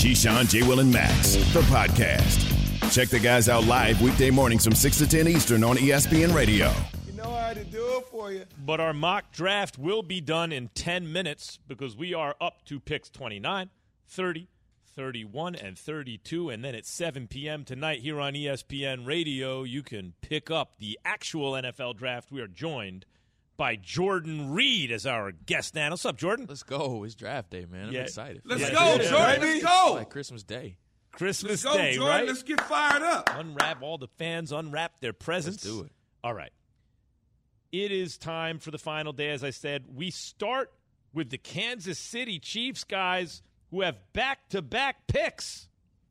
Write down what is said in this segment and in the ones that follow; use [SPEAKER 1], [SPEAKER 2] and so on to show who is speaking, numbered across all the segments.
[SPEAKER 1] Keyshawn, J. Will, and Max, the podcast. Check the guys out live weekday mornings from 6 to 10 Eastern on ESPN Radio.
[SPEAKER 2] You know how to do it for you.
[SPEAKER 3] But our mock draft will be done in 10 minutes because we are up to picks 29, 30, 31, and 32. And then at 7 p.m. tonight here on ESPN Radio, you can pick up the actual NFL draft. We are joined by Jordan Reed as our guest now. What's up, Jordan?
[SPEAKER 4] Let's go. It's draft day, man. I'm excited.
[SPEAKER 2] Let's go, Jordan. Let's go.
[SPEAKER 4] It's like Christmas Day.
[SPEAKER 3] Christmas
[SPEAKER 2] Let's go,
[SPEAKER 3] Day,
[SPEAKER 2] Jordan.
[SPEAKER 3] right?
[SPEAKER 2] Let's get fired up.
[SPEAKER 3] Unwrap all the fans, unwrap their presents.
[SPEAKER 4] Let's do it.
[SPEAKER 3] All right. It is time for the final day, as I said. We start with the Kansas City Chiefs, guys, who have back-to-back picks.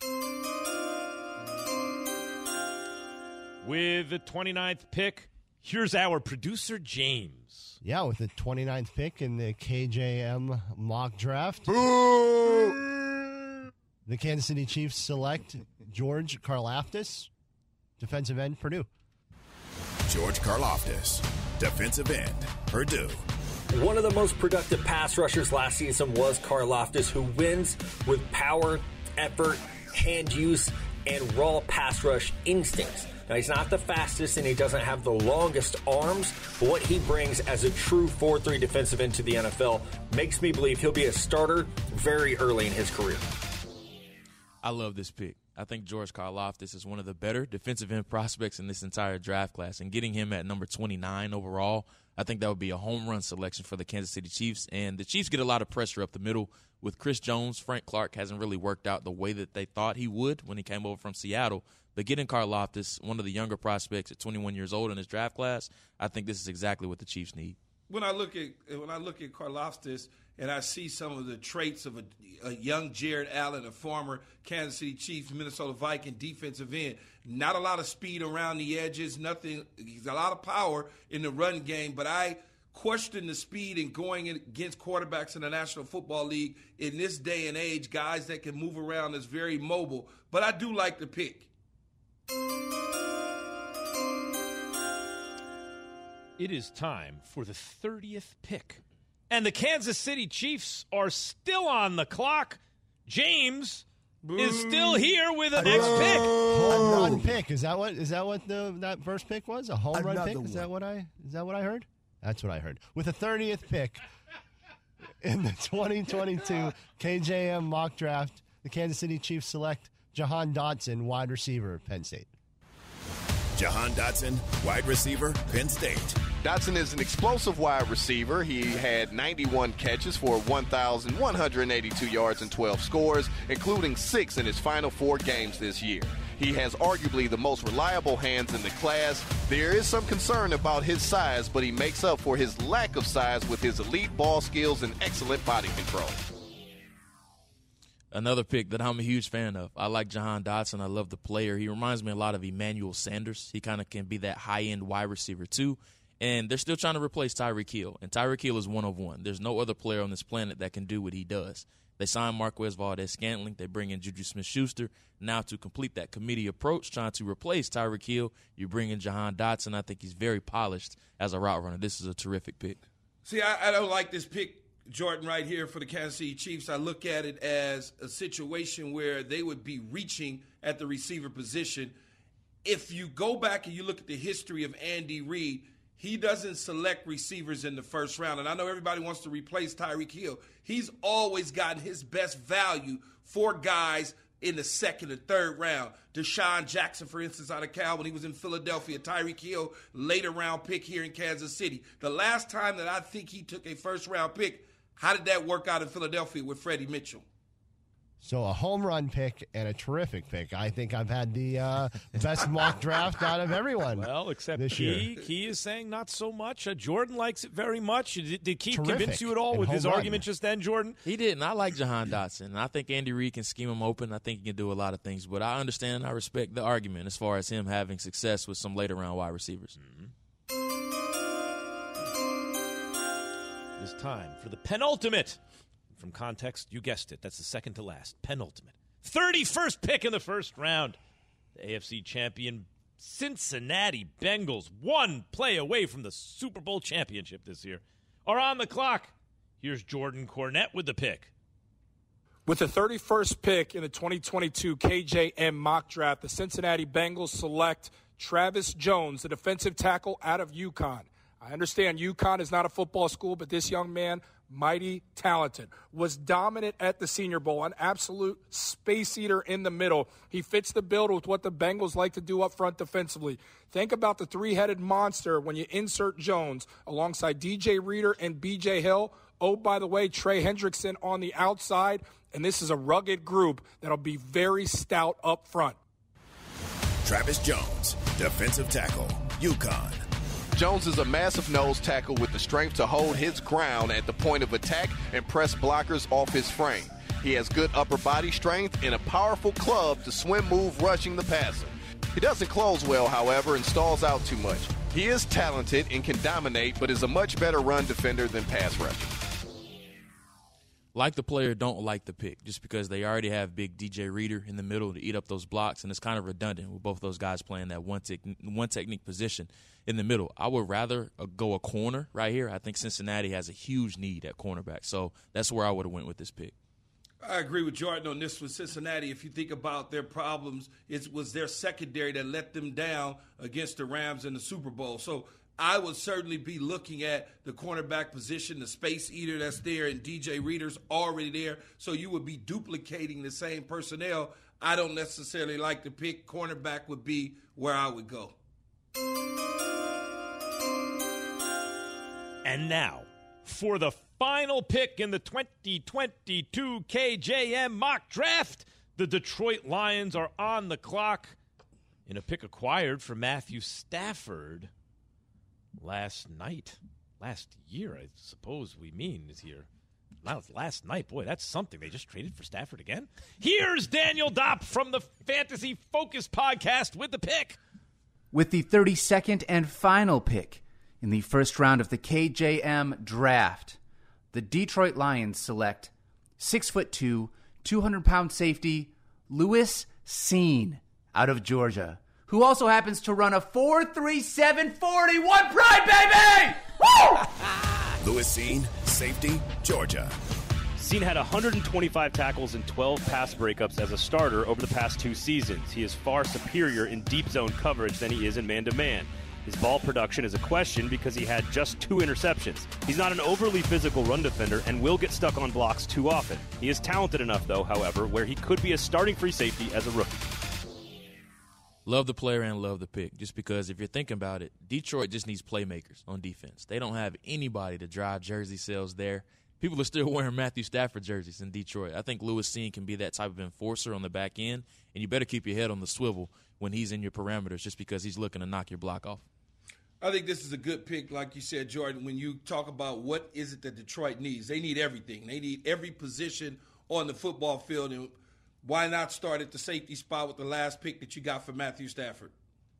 [SPEAKER 3] With the 29th pick, here's our producer, James.
[SPEAKER 5] Yeah, with the 29th pick in the KJM mock draft. The Kansas City Chiefs select George Karlaftis, defensive end, Purdue.
[SPEAKER 1] George Karlaftis, defensive end, Purdue.
[SPEAKER 6] One of the most productive pass rushers last season was Karlaftis, who wins with power, effort, hand use, and raw pass rush instincts. Now, he's not the fastest and he doesn't have the longest arms, but what he brings as a true 4-3 defensive end to the NFL makes me believe he'll be a starter very early in his career.
[SPEAKER 4] I love this pick. I think George Karlaftis is one of the better defensive end prospects in this entire draft class, and getting him at number 29 overall, I think that would be a home run selection for the Kansas City Chiefs. And the Chiefs get a lot of pressure up the middle with Chris Jones. Frank Clark hasn't really worked out the way that they thought he would when he came over from Seattle. But getting Karlaftis, one of the younger prospects at 21 years old in this draft class, I think this is exactly what the Chiefs need.
[SPEAKER 2] When I look at Karlaftis and I see some of the traits of a young Jared Allen, a former Kansas City Chiefs, Minnesota Viking defensive end, not a lot of speed around the edges, nothing. He's a lot of power in the run game, but I question the speed and going against quarterbacks in the National Football League in this day and age, guys that can move around that's very mobile. But I do like the pick.
[SPEAKER 3] It is time for the 30th pick. And the Kansas City Chiefs are still on the clock. James is still here with the next pick.
[SPEAKER 5] Home run pick. Is that what that first pick was? A home run pick? Is that what I heard? That's what I heard. With the 30th pick in the 2022 KJM mock draft, the Kansas City Chiefs select Jahan Dotson, wide receiver, Penn State.
[SPEAKER 1] Jahan Dotson, wide receiver, Penn State.
[SPEAKER 7] Dotson is an explosive wide receiver. He had 91 catches for 1,182 yards and 12 scores, including 6 in his final 4 games this year. He has arguably the most reliable hands in the class. There is some concern about his size, but he makes up for his lack of size with his elite ball skills and excellent body control.
[SPEAKER 4] Another pick that I'm a huge fan of. I like Jahan Dotson. I love the player. He reminds me a lot of Emmanuel Sanders. He kind of can be that high-end wide receiver, too. And they're still trying to replace Tyreek Hill. And Tyreek Hill is one of one. There's no other player on this planet that can do what he does. They signed Marquez Valdes-Scantling. They bring in Juju Smith-Schuster. Now to complete that committee approach, trying to replace Tyreek Hill, you bring in Jahan Dotson. I think he's very polished as a route runner. This is a terrific pick.
[SPEAKER 2] See, I don't like this pick, Jordan, right here for the Kansas City Chiefs. I look at it as a situation where they would be reaching at the receiver position. If you go back and you look at the history of Andy Reid, he doesn't select receivers in the first round. And I know everybody wants to replace Tyreek Hill. He's always gotten his best value for guys in the second or third round. Deshaun Jackson, for instance, out of Cal when he was in Philadelphia. Tyreek Hill, later round pick here in Kansas City. The last time that I think he took a first round pick, how did that work out in Philadelphia with Freddie Mitchell?
[SPEAKER 5] So a home run pick and a terrific pick. I think I've had the best mock draft out of everyone.
[SPEAKER 3] Well, except
[SPEAKER 5] this year.
[SPEAKER 3] Key is saying not so much. Jordan likes it very much. Did Key
[SPEAKER 5] Terrific.
[SPEAKER 3] convince you at all
[SPEAKER 5] And
[SPEAKER 3] with his
[SPEAKER 5] home run.
[SPEAKER 3] argument just then, Jordan?
[SPEAKER 4] He didn't. I like Jahan Dotson. I think Andy Reid can scheme him open. I think he can do a lot of things. But I understand and I respect the argument as far as him having success with some later-round wide receivers.
[SPEAKER 3] It's time for the penultimate. From context, you guessed it. That's the second to last. Penultimate. 31st pick in the first round. The AFC champion Cincinnati Bengals, one play away from the Super Bowl championship this year, are on the clock. Here's Jordan Cornette with the pick.
[SPEAKER 8] With the 31st pick in the 2022 KJM mock draft, the Cincinnati Bengals select Travis Jones, the defensive tackle out of UConn. I understand UConn is not a football school, but this young man, mighty talented, was dominant at the Senior Bowl, an absolute space eater in the middle. He fits the bill with what the Bengals like to do up front defensively. Think about the three-headed monster when you insert Jones alongside DJ Reader and BJ Hill. Oh, by the way, Trey Hendrickson on the outside, and this is a rugged group that'll be very stout up front.
[SPEAKER 1] Travis Jones, defensive tackle, UConn.
[SPEAKER 7] Jones is a massive nose tackle with the strength to hold his ground at the point of attack and press blockers off his frame. He has good upper body strength and a powerful club to swim move rushing the passer. He doesn't close well, however, and stalls out too much. He is talented and can dominate, but is a much better run defender than pass rusher.
[SPEAKER 4] Like the player, don't like the pick, just because they already have big DJ Reader in the middle to eat up those blocks, and it's kind of redundant with both those guys playing that one technique position in the middle. I would rather go a corner right here. I think Cincinnati has a huge need at cornerback, so that's where I would have went with this pick.
[SPEAKER 2] I agree with Jordan on this with Cincinnati. If you think about their problems, it was their secondary that let them down against the Rams in the Super Bowl. So I would certainly be looking at the cornerback position, the space eater that's there, and DJ Reader's already there. So you would be duplicating the same personnel. I don't necessarily like the pick. Cornerback would be where I would go.
[SPEAKER 3] And now, for the final pick in the 2022 KJM mock draft, the Detroit Lions are on the clock in a pick acquired for Matthew Stafford last year, I suppose we mean is here. Last night, boy, that's something. They just traded for Stafford again. Here's Daniel Dopp from the Fantasy Focus podcast with the pick.
[SPEAKER 9] With the 32nd and final pick in the first round of the KJM draft, the Detroit Lions select 6'2", 200-pound safety Lewis Cine out of Georgia, who also happens to run a 4.37 40. One pride, baby! Woo!
[SPEAKER 1] Lewis Cine, safety, Georgia.
[SPEAKER 10] Cine had 125 tackles and 12 pass breakups as a starter over the past 2 seasons. He is far superior in deep zone coverage than he is in man-to-man. His ball production is a question because he had just 2 interceptions. He's not an overly physical run defender and will get stuck on blocks too often. He is talented enough, though, however, where he could be a starting free safety as a rookie.
[SPEAKER 4] Love the player and love the pick, just because if you're thinking about it, Detroit just needs playmakers on defense. They don't have anybody to drive jersey sales there. People are still wearing Matthew Stafford jerseys in Detroit. I think Lewis Cine can be that type of enforcer on the back end, and you better keep your head on the swivel when he's in your parameters just because he's looking to knock your block off.
[SPEAKER 2] I think this is a good pick, like you said, Jordan, when you talk about what is it that Detroit needs. They need everything. They need every position on the football field, and why not start at the safety spot with the last pick that you got for Matthew Stafford?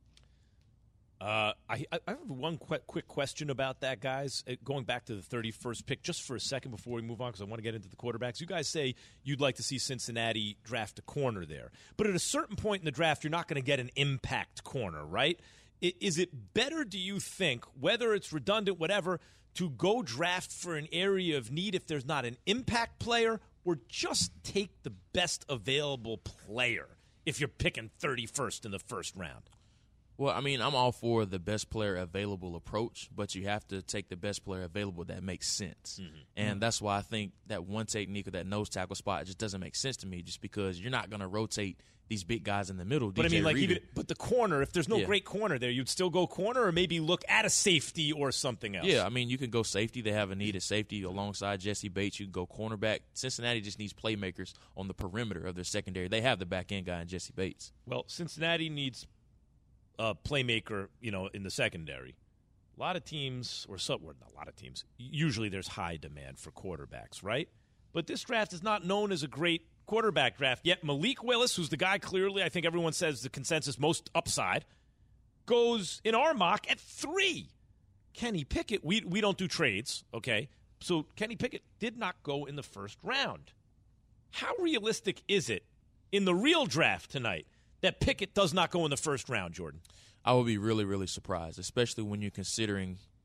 [SPEAKER 3] I have one quick question about that, guys. Going back to the 31st pick, just for a second before we move on, because I want to get into the quarterbacks. You guys say you'd like to see Cincinnati draft a corner there. But at a certain point in the draft, you're not going to get an impact corner, right? Is it better, do you think, whether it's redundant, whatever, to go draft for an area of need if there's not an impact player, or just take the best available player if you're picking 31st in the first round?
[SPEAKER 4] Well, I mean, I'm all for the best player available approach, but you have to take the best player available that makes sense. Mm-hmm. And that's why I think that one technique or that nose tackle spot just doesn't make sense to me, just because you're not going to rotate these big guys in the middle.
[SPEAKER 3] But
[SPEAKER 4] DJ Reader.
[SPEAKER 3] But the corner, if there's no great corner there, you'd still go corner, or maybe look at a safety or something else.
[SPEAKER 4] Yeah, I mean, you can go safety. They have a need at safety alongside Jesse Bates. You can go cornerback. Cincinnati just needs playmakers on the perimeter of their secondary. They have the back end guy in Jesse Bates.
[SPEAKER 3] Well, Cincinnati needs a playmaker, in the secondary. A lot of teams, not a lot of teams, usually there's high demand for quarterbacks, right? But this draft is not known as a great quarterback draft yet. Malik Willis, who's the guy clearly, I think everyone says the consensus most upside, goes in our mock at 3. Kenny Pickett, we don't do trades, okay? So Kenny Pickett did not go in the first round. How realistic is it in the real draft tonight that Pickett does not go in the first round, Jordan?
[SPEAKER 4] I would be really, really surprised, especially when you're considering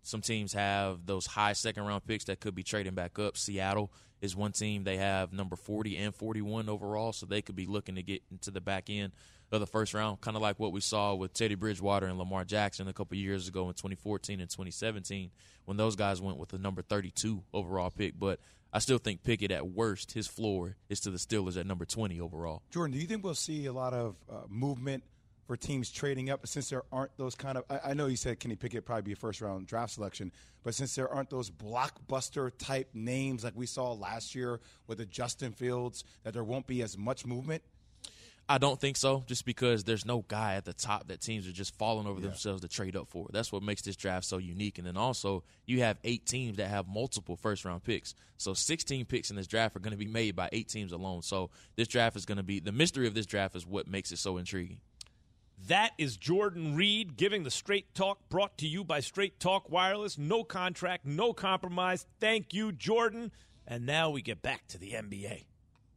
[SPEAKER 4] some teams have those high second-round picks that could be trading back up. Seattle is one team. They have number 40 and 41 overall, so they could be looking to get into the back end of the first round, kind of like what we saw with Teddy Bridgewater and Lamar Jackson a couple years ago in 2014 and 2017 when those guys went with the number 32 overall pick. But I still think Pickett, at worst, his floor is to the Steelers at number 20 overall.
[SPEAKER 11] Jordan, do you think we'll see a lot of movement for teams trading up since there aren't those kind of – I know you said Kenny Pickett probably be a first-round draft selection, but since there aren't those blockbuster-type names like we saw last year with the Justin Fields, that there won't be as much movement?
[SPEAKER 4] I don't think so, just because there's no guy at the top that teams are just falling over themselves to trade up for. That's what makes this draft so unique. And then also you have 8 teams that have multiple first-round picks. So 16 picks in this draft are going to be made by 8 teams alone. So this draft is going to be – the mystery of this draft is what makes it so intriguing.
[SPEAKER 3] That is Jordan Reed giving the Straight Talk, brought to you by Straight Talk Wireless. No contract, no compromise. Thank you, Jordan. And now we get back to the NBA.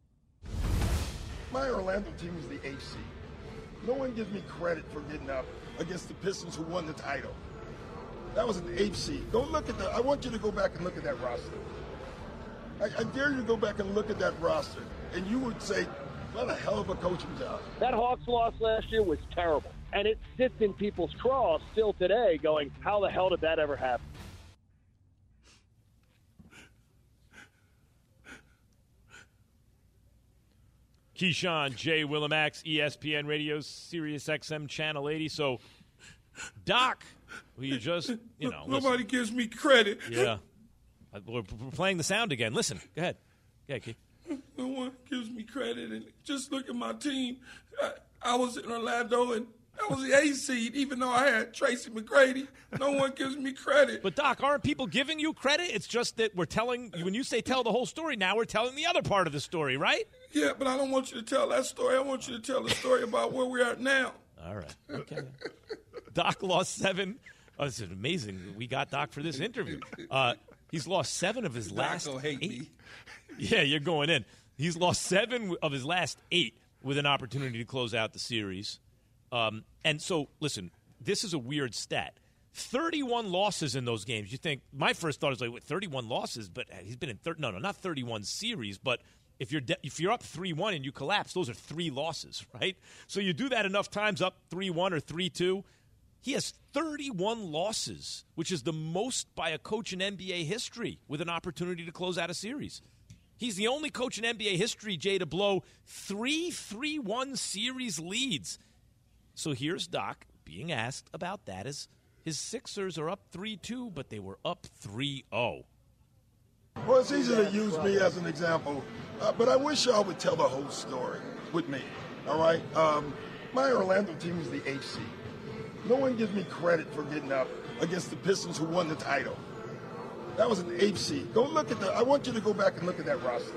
[SPEAKER 12] My Orlando team is the 8th seed. No one gives me credit for getting up against the Pistons who won the title. That was an 8th seed. Go look at that. I want you to go back and look at that roster. I dare you to go back and look at that roster, and you would say, what a hell of a coaching job.
[SPEAKER 13] That Hawks loss last year was terrible, and it sits in people's craws still today going, how the hell did that ever happen?
[SPEAKER 3] Keyshawn, J. Willimax, ESPN Radio, Sirius XM Channel 80. So, Doc, will you just,
[SPEAKER 2] Nobody gives me credit.
[SPEAKER 3] Yeah. We're playing the sound again. Listen, go ahead. Go ahead, Key.
[SPEAKER 2] No one gives me credit. And just look at my team. I was in Orlando, and I was the 8th seed, even though I had Tracy McGrady. No one gives me credit.
[SPEAKER 3] But, Doc, aren't people giving you credit? It's just that we're telling – when you say tell the whole story, now we're telling the other part of the story, right?
[SPEAKER 2] Yeah, but I don't want you to tell that story. I want you to tell the story about where we're at now.
[SPEAKER 3] All right. Okay. Doc lost 7. Oh, this is amazing. We got Doc for this interview. He's lost 7 of his last 8.
[SPEAKER 2] Hate me.
[SPEAKER 3] Yeah, you're going in. He's lost 7 of his last 8 with an opportunity to close out the series. And so, listen, this is a weird stat. 31 losses in those games. You think – my first thought is like, what, 31 losses? But he's been in – no, not 31 series, but – if you're up 3-1 and you collapse, those are 3 losses, right? So you do that enough times, up 3-1 or 3-2. He has 31 losses, which is the most by a coach in NBA history with an opportunity to close out a series. He's the only coach in NBA history, Jay, to blow 3 3-1 series leads. So here's Doc being asked about that as his Sixers are up 3-2, but they were up 3-0.
[SPEAKER 12] Well, it's easy to use me as an example, but I wish y'all would tell the whole story with me, all right? My Orlando team is the 8th seed. No one gives me credit for getting up against the Pistons who won the title. That was an 8th seed. Go look at that. I want you to go back and look at that roster.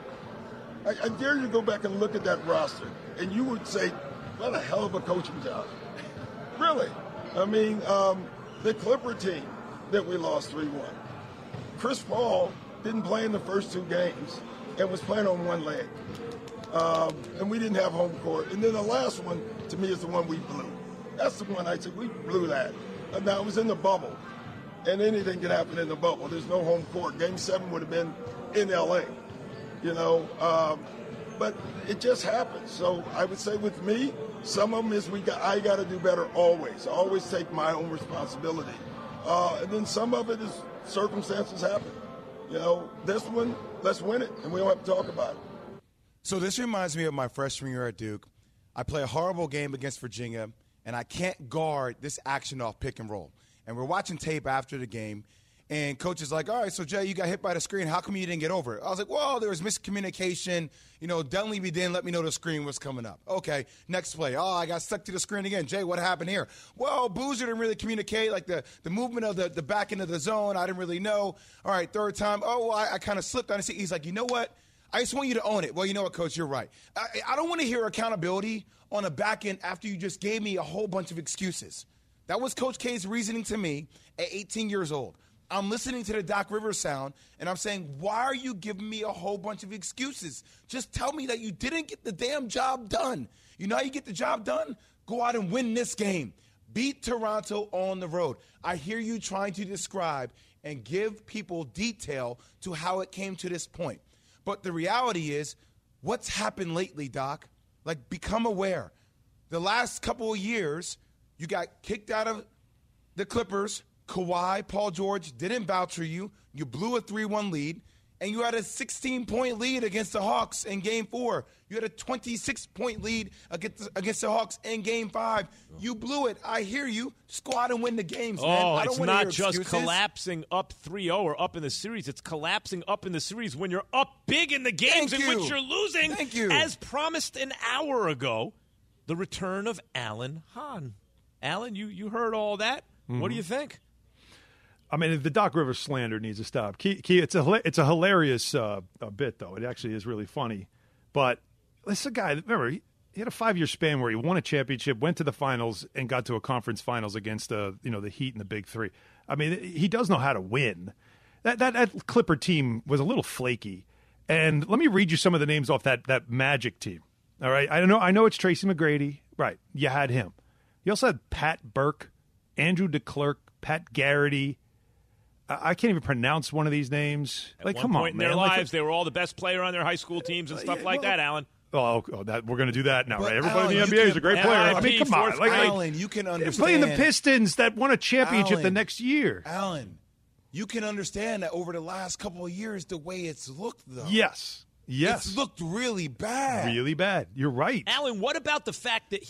[SPEAKER 12] I dare you to go back and look at that roster, and you would say, what a hell of a coaching job. Really. I mean, the Clipper team that we lost 3-1. Chris Paul didn't play in the first 2 games and was playing on one leg. And we didn't have home court. And then the last one, to me, is the one we blew. That's the one I said, we blew that. Now, it was in the bubble, and anything can happen in the bubble. There's no home court. Game 7 would have been in L.A., but it just happened. So I would say with me, some of them is I got to do better always. I always take my own responsibility. And then some of it is circumstances happen. This one, let's win it, and we don't have to talk about it.
[SPEAKER 11] So this reminds me of my freshman year at Duke. I play a horrible game against Virginia, and I can't guard this action off pick and roll. And we're watching tape after the game, and coach is like, all right, so Jay, you got hit by the screen. How come you didn't get over it? I was like, well, there was miscommunication. Dunleavy didn't let me know the screen was coming up. Okay, next play. Oh, I got stuck to the screen again. Jay, what happened here? Well, Boozer didn't really communicate, like the movement of the back end of the zone. I didn't really know. All right, third time. Oh, well, I kind of slipped on it. He's like, you know what? I just want you to own it. Well, you know what, Coach? You're right. I don't want to hear accountability on the back end after you just gave me a whole bunch of excuses. That was Coach K's reasoning to me at 18 years old. I'm listening to the Doc Rivers sound, and I'm saying, why are you giving me a whole bunch of excuses? Just tell me that you didn't get the damn job done. You know how you get the job done? Go out and win this game. beat Toronto on the road. I hear you trying to describe and give people detail to how it came to this point. But the reality is, what's happened lately, Doc? Like, become aware. The last couple of years, you got kicked out of the Clippers. Kawhi, Paul George didn't vouch for you. You blew a 3-1 lead, and you had a 16-point lead against the Hawks in Game 4. You had a 26-point lead against the Hawks in Game 5. You blew it. I hear you. Just go out and win the games, man.
[SPEAKER 3] Oh,
[SPEAKER 11] I don't
[SPEAKER 3] it's
[SPEAKER 11] wanna
[SPEAKER 3] not
[SPEAKER 11] hear
[SPEAKER 3] just
[SPEAKER 11] excuses.
[SPEAKER 3] collapsing up 3-0 or up in the series. It's collapsing up in the series when you're up big in the games in which you're losing.
[SPEAKER 11] Thank you.
[SPEAKER 3] As promised an hour ago, the return of Alan Hahn. Alan, you heard all that. What do you think?
[SPEAKER 14] I mean, the Doc Rivers slander needs to stop. It's a hilarious bit, though. It actually is really funny. But this is a guy, remember, he had a 5-year span where he won a championship, went to the finals, and got to a conference finals against the Heat and the Big Three. I mean, he does know how to win. That Clipper team was a little flaky. And let me read you some of the names off that Magic team. All right? I know it's Tracy McGrady. Right. You had him. You also had Pat Burke, Andrew DeClercq, Pat Garrity. I can't even pronounce one of these names.
[SPEAKER 3] At one point in their lives, they were all the best player on their high school teams and stuff like that, Alan.
[SPEAKER 14] Oh, that we're going to do that now, right? Everybody
[SPEAKER 11] Alan,
[SPEAKER 14] in the NBA is a great player. I mean, come on.
[SPEAKER 11] Alan, you can understand.
[SPEAKER 14] Playing the Pistons that won a championship the next year.
[SPEAKER 11] Alan, you can understand that over the last couple of years, the way it's looked, though.
[SPEAKER 14] Yes.
[SPEAKER 11] It's looked really bad.
[SPEAKER 14] Really bad. You're right.
[SPEAKER 3] Alan, what about the fact that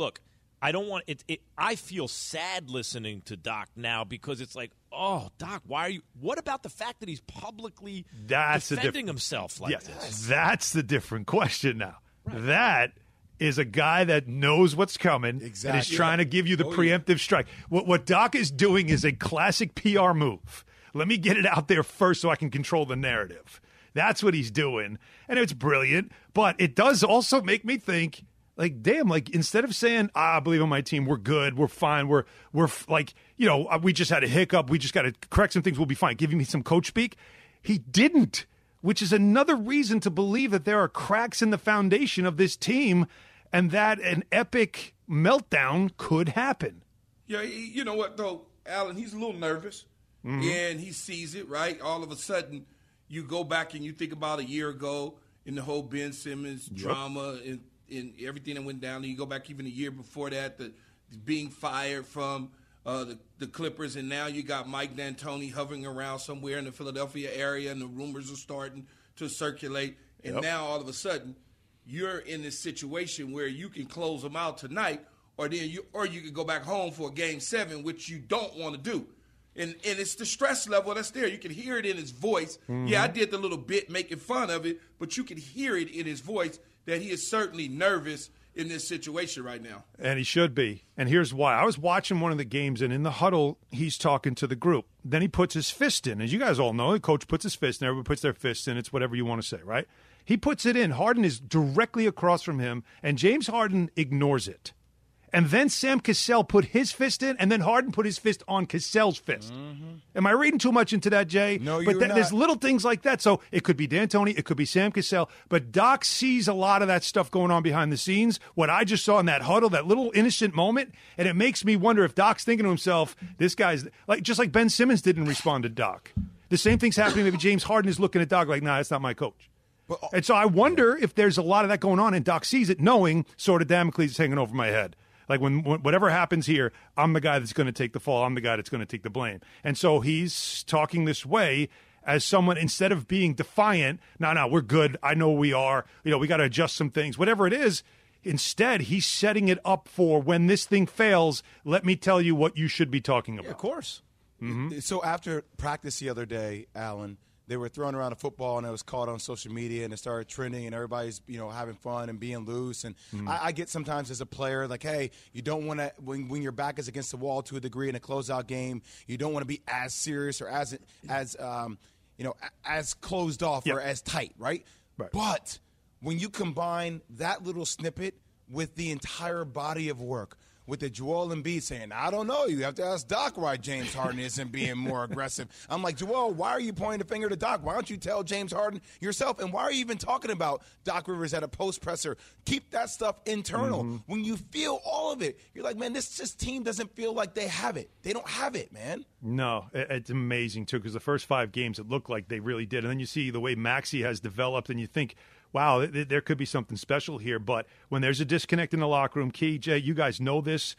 [SPEAKER 3] I don't want it. I feel sad listening to Doc now because it's like, oh, Doc, why are you? What about the fact that he's publicly defending himself like this?
[SPEAKER 14] That's the different question now. Right. That is a guy that knows what's coming and is trying to give you the preemptive strike. What Doc is doing is a classic PR move. Let me get it out there first so I can control the narrative. That's what he's doing, and it's brilliant. But it does also make me think. Like, damn, like, instead of saying, I believe in my team, we're good, we're fine, we're like, we just had a hiccup, we just got to correct some things, we'll be fine, giving me some coach speak, he didn't, which is another reason to believe that there are cracks in the foundation of this team and that an epic meltdown could happen.
[SPEAKER 2] Yeah, you know what, though, Alan, he's a little nervous, and he sees it, right? All of a sudden, you go back and you think about a year ago in the whole Ben Simmons drama and everything that went down. And you go back even a year before that, the being fired from the Clippers, and now you got Mike D'Antoni hovering around somewhere in the Philadelphia area, and the rumors are starting to circulate. And now all of a sudden, you're in this situation where you can close them out tonight, or you can go back home for a Game 7, which you don't want to do. And it's the stress level that's there. You can hear it in his voice. Yeah, I did the little bit making fun of it, but you can hear it in his voice that he is certainly nervous in this situation right now.
[SPEAKER 14] And he should be. And here's why. I was watching one of the games, and in the huddle, he's talking to the group. Then he puts his fist in. As you guys all know, the coach puts his fist in. Everybody puts their fist in. It's whatever you want to say, right? He puts it in. Harden is directly across from him, and James Harden ignores it. And then Sam Cassell put his fist in, and then Harden put his fist on Cassell's fist. Am I reading too much into that, Jay?
[SPEAKER 11] No,
[SPEAKER 14] but
[SPEAKER 11] you're not.
[SPEAKER 14] There's little things like that. So it could be D'Antoni, it could be Sam Cassell, but Doc sees a lot of that stuff going on behind the scenes. What I just saw in that huddle, that little innocent moment, and it makes me wonder if Doc's thinking to himself, this guy's just like Ben Simmons didn't respond to Doc. The same thing's happening. Maybe James Harden is looking at Doc like, nah, that's not my coach. And so I wonder if there's a lot of that going on, and Doc sees it, knowing sort of Damocles is hanging over my head. Like, when whatever happens here, I'm the guy that's going to take the fall. I'm the guy that's going to take the blame. And so he's talking this way as someone, instead of being defiant, no, we're good. I know we are. We got to adjust some things. Whatever it is, instead, he's setting it up for when this thing fails, let me tell you what you should be talking about.
[SPEAKER 3] Yeah, of course.
[SPEAKER 11] So after practice the other day, Alan, they were throwing around a football, and it was caught on social media, and it started trending, and everybody's, having fun and being loose. And I get sometimes as a player, like, hey, you don't want to, when your back is against the wall to a degree in a closeout game, you don't want to be as serious or as closed off or as tight, right? But when you combine that little snippet with the entire body of work, with the Joel Embiid saying, I don't know. You have to ask Doc why James Harden isn't being more aggressive. I'm like, Joel, why are you pointing the finger to Doc? Why don't you tell James Harden yourself? And why are you even talking about Doc Rivers at a post presser? Keep that stuff internal.
[SPEAKER 14] Mm-hmm.
[SPEAKER 11] When you feel all of it, you're like, man, this team doesn't feel like they have it. They don't have it, man.
[SPEAKER 14] No, it's amazing, too, because the first 5 games, it looked like they really did. And then you see the way Maxey has developed, and you think, wow, there could be something special here. But when there's a disconnect in the locker room, KJ, you guys know this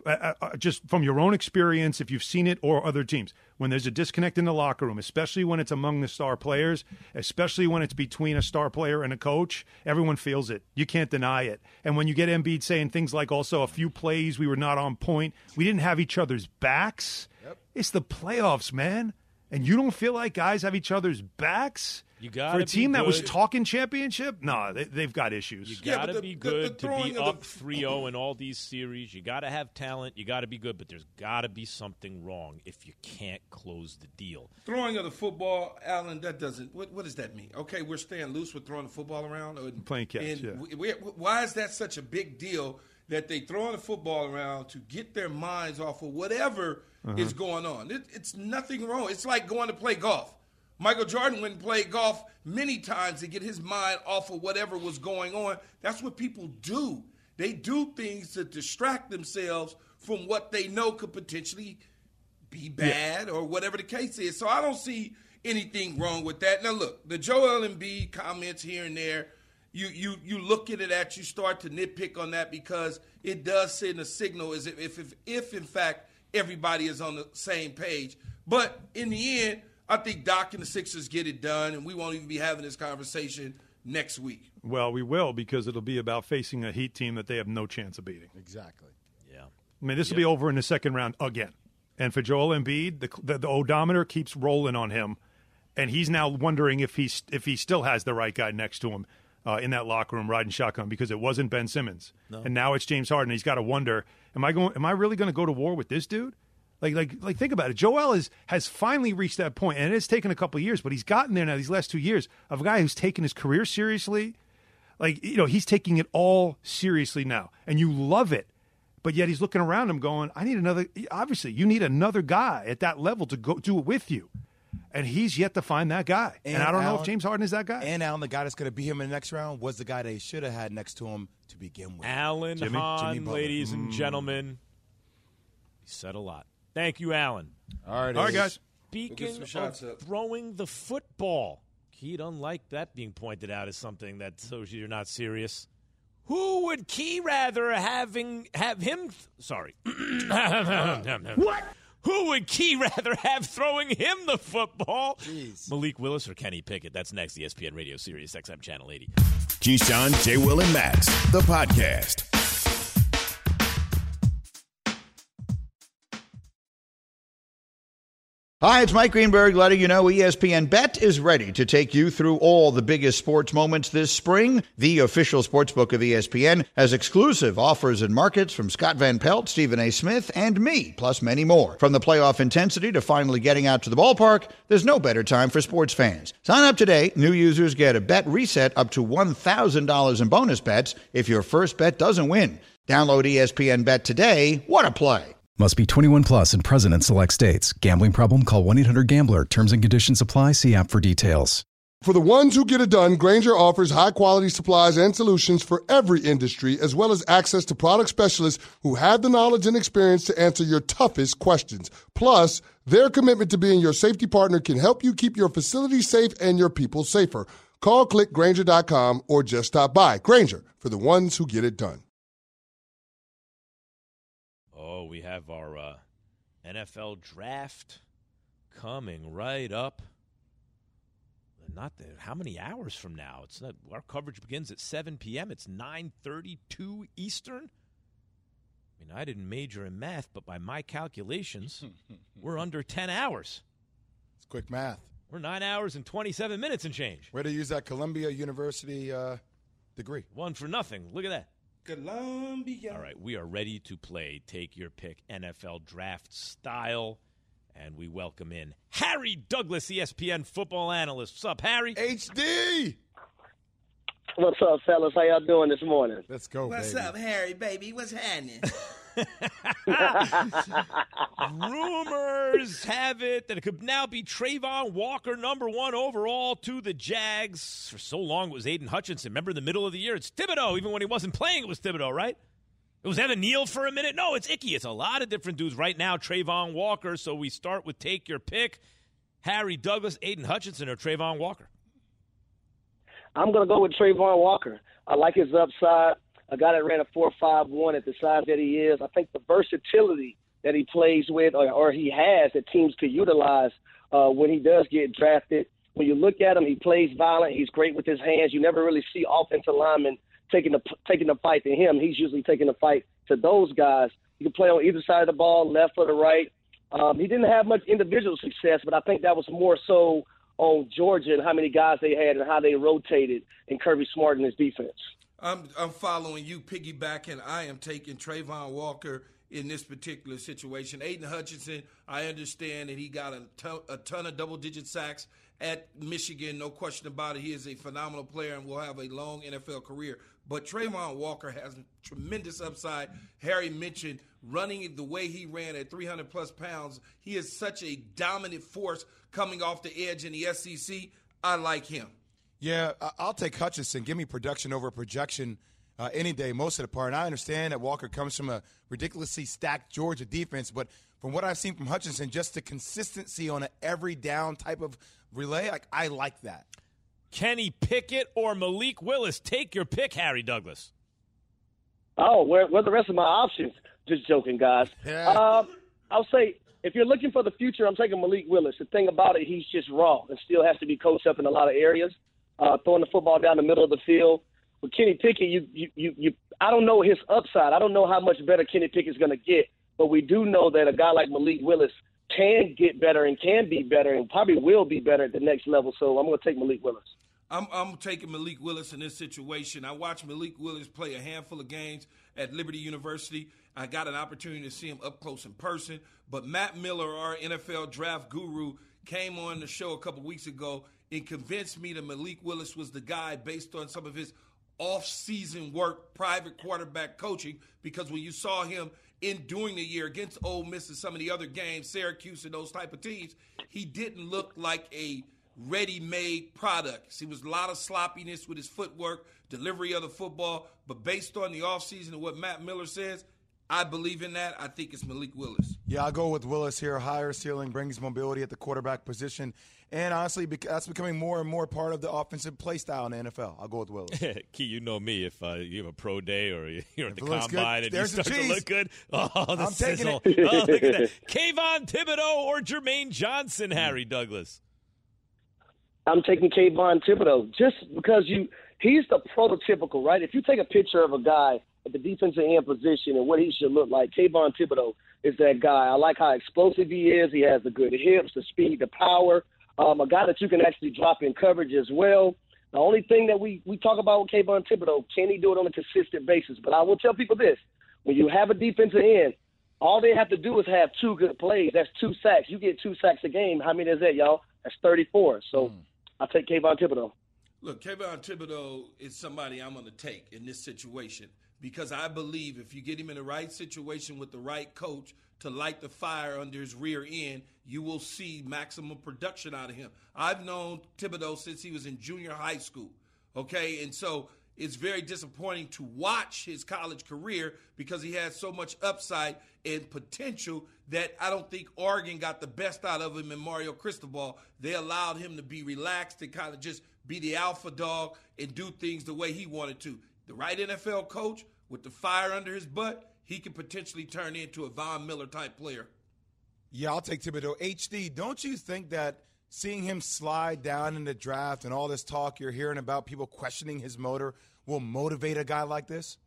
[SPEAKER 14] just from your own experience, if you've seen it or other teams. When there's a disconnect in the locker room, especially when it's among the star players, especially when it's between a star player and a coach, everyone feels it. You can't deny it. And when you get Embiid saying things like also a few plays, we were not on point, we didn't have each other's backs. Yep. It's the playoffs, man. And you don't feel like guys have each other's backs?
[SPEAKER 3] You got
[SPEAKER 14] for a team that was talking championship? No, they've got issues.
[SPEAKER 3] You got to be good to be up 3-0 in all these series. You got to have talent. You got to be good, but there's got to be something wrong if you can't close the deal.
[SPEAKER 2] Throwing of the football, Alan, that doesn't – what does that mean? Okay, we're staying loose with throwing the football around?
[SPEAKER 14] Playing catch,
[SPEAKER 2] why is that such a big deal that they throwing the football around to get their minds off of whatever is going on? It's nothing wrong. It's like going to play golf. Michael Jordan went and played golf many times to get his mind off of whatever was going on. That's what people do. They do things to distract themselves from what they know could potentially be bad or whatever the case is. So I don't see anything wrong with that. Now, look, the Joel Embiid comments here and there, you look at it you start to nitpick on that because it does send a signal as if in fact, everybody is on the same page. But in the end, I think Doc and the Sixers get it done, and we won't even be having this conversation next week.
[SPEAKER 14] Well, we will, because it'll be about facing a Heat team that they have no chance of beating.
[SPEAKER 5] Exactly.
[SPEAKER 3] Yeah.
[SPEAKER 14] I mean, this will be over in the second round again. And for Joel Embiid, the odometer keeps rolling on him, and he's now wondering if he still has the right guy next to him in that locker room riding shotgun, because it wasn't Ben Simmons. No. And now it's James Harden. He's got to wonder, am I really going to go to war with this dude? Like, think about it. Joel has finally reached that point, and it's taken a couple of years, but he's gotten there now these last 2 years, of a guy who's taken his career seriously. Like, he's taking it all seriously now, and you love it. But yet he's looking around him going, I need another – obviously, you need another guy at that level to go do it with you. And he's yet to find that guy. And I don't know if James Harden is that guy.
[SPEAKER 11] And Allen, the guy that's going to beat him in the next round, was the guy they should have had next to him to begin with.
[SPEAKER 3] Alan Hahn, ladies and gentlemen. He said a lot. Thank you, Alan.
[SPEAKER 11] All right,
[SPEAKER 14] guys.
[SPEAKER 3] Speaking of throwing the football, Key don't like that being pointed out as something that shows you're not serious. Who would Key rather have him? Sorry. What? Who would Key rather have throwing him the football?
[SPEAKER 5] Jeez.
[SPEAKER 3] Malik Willis or Kenny Pickett? That's next. ESPN Radio, Sirius XM Channel 80.
[SPEAKER 1] Keyshawn, J. Will, and Max, the podcast.
[SPEAKER 15] Hi, it's Mike Greenberg letting you know ESPN Bet is ready to take you through all the biggest sports moments this spring. The official sportsbook of ESPN has exclusive offers and markets from Scott Van Pelt, Stephen A. Smith, and me, plus many more. From the playoff intensity to finally getting out to the ballpark, there's no better time for sports fans. Sign up today. New users get a bet reset up to $1,000 in bonus bets if your first bet doesn't win. Download ESPN Bet today. What a play.
[SPEAKER 16] Must be 21 plus and present in select states. Gambling problem? Call 1-800-GAMBLER. Terms and conditions apply. See app for details.
[SPEAKER 17] For the ones who get it done, Grainger offers high-quality supplies and solutions for every industry, as well as access to product specialists who have the knowledge and experience to answer your toughest questions. Plus, their commitment to being your safety partner can help you keep your facility safe and your people safer. Call clickgrainger.com or just stop by. Grainger, for the ones who get it done.
[SPEAKER 3] Oh, we have our NFL draft coming right up. How many hours from now? It's not. Our coverage begins at 7 p.m. It's 9:32 Eastern. I mean, I didn't major in math, but by my calculations, we're under 10 hours.
[SPEAKER 11] It's quick math.
[SPEAKER 3] We're 9 hours and 27 minutes and change.
[SPEAKER 11] Way to use that Columbia University degree.
[SPEAKER 3] 1-0. Look at that.
[SPEAKER 2] Columbia.
[SPEAKER 3] All right, we are ready to play Take Your Pick NFL Draft Style, and we welcome in Harry Douglas, ESPN football analyst. What's up, Harry?
[SPEAKER 11] HD!
[SPEAKER 18] What's up, fellas? How y'all doing this morning?
[SPEAKER 11] Let's go,
[SPEAKER 2] What's
[SPEAKER 11] baby.
[SPEAKER 2] up, Harry, baby? What's happening?
[SPEAKER 3] Rumors have it that it could now be Trayvon Walker, number 1 overall to the Jags. For so long, it was Aiden Hutchinson. Remember in the middle of the year, it's Thibodeau. Even when he wasn't playing, it was Thibodeau, right? It was Evan Neal for a minute. No, it's Icky. It's a lot of different dudes. Right now, Trayvon Walker. So we start with take your pick. Harry Douglas, Aiden Hutchinson, or Trayvon Walker?
[SPEAKER 18] I'm going to go with Trayvon Walker. I like his upside. A guy that ran a 4.51 at the size that he is. I think the versatility that he plays with or he has that teams could utilize when he does get drafted. When you look at him, he plays violent. He's great with his hands. You never really see offensive linemen taking the fight to him. He's usually taking the fight to those guys. He can play on either side of the ball, left or the right. He didn't have much individual success, but I think that was more so on Georgia and how many guys they had and how they rotated in Kirby Smart and his defense.
[SPEAKER 2] I'm following you, piggybacking. I am taking Trayvon Walker in this particular situation. Aiden Hutchinson, I understand that he got a ton of double-digit sacks at Michigan, no question about it. He is a phenomenal player and will have a long NFL career. But Trayvon Walker has tremendous upside. Harry mentioned running the way he ran at 300-plus pounds. He is such a dominant force coming off the edge in the SEC. I like him.
[SPEAKER 11] Yeah, I'll take Hutchinson. Give me production over projection any day, most of the part. And I understand that Walker comes from a ridiculously stacked Georgia defense, but from what I've seen from Hutchinson, just the consistency on an every down type of relay, I like that.
[SPEAKER 3] Kenny Pickett or Malik Willis? Take your pick, Harry Douglas.
[SPEAKER 18] Oh, where are the rest of my options? Just joking, guys.
[SPEAKER 11] Yeah.
[SPEAKER 18] I'll say if you're looking for the future, I'm taking Malik Willis. The thing about it, he's just raw and still has to be coached up in a lot of areas. Throwing the football down the middle of the field. With Kenny Pickett, I don't know his upside. I don't know how much better Kenny Pickett's going to get, but we do know that a guy like Malik Willis can get better and can be better and probably will be better at the next level. So I'm going to take Malik Willis.
[SPEAKER 2] I'm taking Malik Willis in this situation. I watched Malik Willis play a handful of games at Liberty University. I got an opportunity to see him up close in person. But Matt Miller, our NFL draft guru, came on the show a couple weeks ago and convinced me that Malik Willis was the guy based on some of his off-season work, private quarterback coaching, because when you saw him during the year against Ole Miss and some of the other games, Syracuse and those type of teams, he didn't look like a ready-made product. He was a lot of sloppiness with his footwork, delivery of the football, but based on the offseason and what Matt Miller says, I believe in that. I think it's Malik Willis.
[SPEAKER 11] Yeah, I'll go with Willis here. Higher ceiling, brings mobility at the quarterback position. And honestly, that's becoming more and more part of the offensive play style in the NFL. I'll go with Willis.
[SPEAKER 3] Key, you know me. If you have a pro day or you're at the combine
[SPEAKER 11] good,
[SPEAKER 3] and you start to look good, the sizzle.
[SPEAKER 11] Taking it.
[SPEAKER 3] Oh, look at that. Kayvon Thibodeau or Jermaine Johnson, Harry Douglas?
[SPEAKER 18] I'm taking Kayvon Thibodeau just because he's the prototypical, right? If you take a picture of a guy at the defensive end position and what he should look like, Kayvon Thibodeau is that guy. I like how explosive he is. He has the good hips, the speed, the power. A guy that you can actually drop in coverage as well. The only thing that we talk about with Kayvon Thibodeau, can he do it on a consistent basis? But I will tell people this. When you have a defensive end, all they have to do is have 2 good plays. That's 2 sacks. You get 2 sacks a game. How many is that, y'all? That's 34. So I'll take Kayvon Thibodeau.
[SPEAKER 2] Look, Kayvon Thibodeau is somebody I'm going to take in this situation because I believe if you get him in the right situation with the right coach to light the fire under his rear end, you will see maximum production out of him. I've known Thibodeau since he was in junior high school, okay? And so it's very disappointing to watch his college career because he had so much upside and potential that I don't think Oregon got the best out of him in Mario Cristobal. They allowed him to be relaxed and kind of just be the alpha dog and do things the way he wanted to. The right NFL coach with the fire under his butt, he could potentially turn into a Von Miller-type player.
[SPEAKER 11] Yeah, I'll take Thibodeau. HD, don't you think that seeing him slide down in the draft and all this talk you're hearing about people questioning his motor will motivate a guy like this?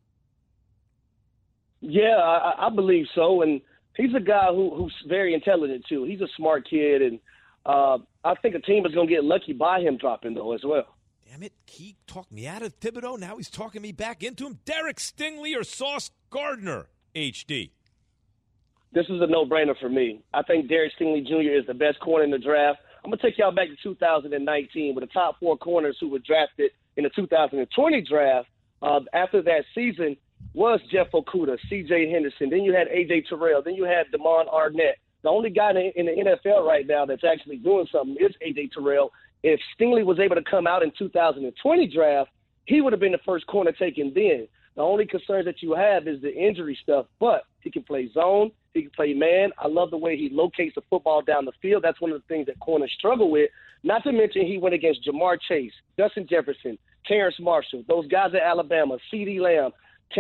[SPEAKER 18] Yeah, I believe so. And he's a guy who's very intelligent, too. He's a smart kid, and I think a team is going to get lucky by him dropping, though, as well.
[SPEAKER 3] Damn it, he talked me out of Thibodeau. Now he's talking me back into him. Derek Stingley or Sauce Gardner, HD?
[SPEAKER 18] This is a no-brainer for me. I think Derek Stingley Jr. is the best corner in the draft. I'm going to take y'all back to 2019 with the top 4 corners who were drafted in the 2020 draft. After that season, was Jeff Okudah, C.J. Henderson. Then you had A.J. Terrell. Then you had Damon Arnett. The only guy in the NFL right now that's actually doing something is A.J. Terrell. If Stingley was able to come out in 2020 draft, he would have been the first corner taken then. The only concern that you have is the injury stuff, but he can play zone. He can play man. I love the way he locates the football down the field. That's one of the things that corners struggle with. Not to mention he went against Jamar Chase, Justin Jefferson, Terrence Marshall, those guys at Alabama, CeeDee Lamb,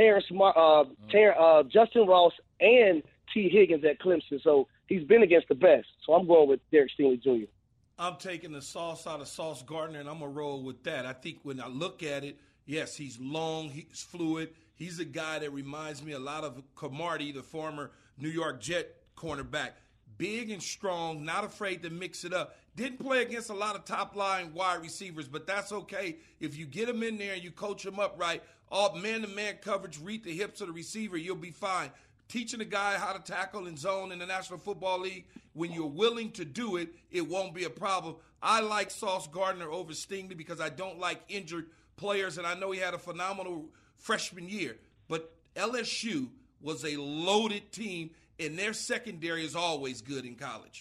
[SPEAKER 18] Justin Ross, and T. Higgins at Clemson. So he's been against the best. So I'm going with Derek Stingley Jr.
[SPEAKER 2] I'm taking the sauce out of Sauce Gardner, and I'm going to roll with that. I think when I look at it, yes, he's long, he's fluid. He's a guy that reminds me a lot of Cromartie, the former New York Jet cornerback. Big and strong, not afraid to mix it up. Didn't play against a lot of top-line wide receivers, but that's okay. If you get him in there and you coach him up right, all man-to-man coverage, read the hips of the receiver, you'll be fine. Teaching a guy how to tackle in zone in the National Football League, when you're willing to do it, it won't be a problem. I like Sauce Gardner over Stingley because I don't like injured players, and I know he had a phenomenal freshman year. But LSU was a loaded team, and their secondary is always good in college.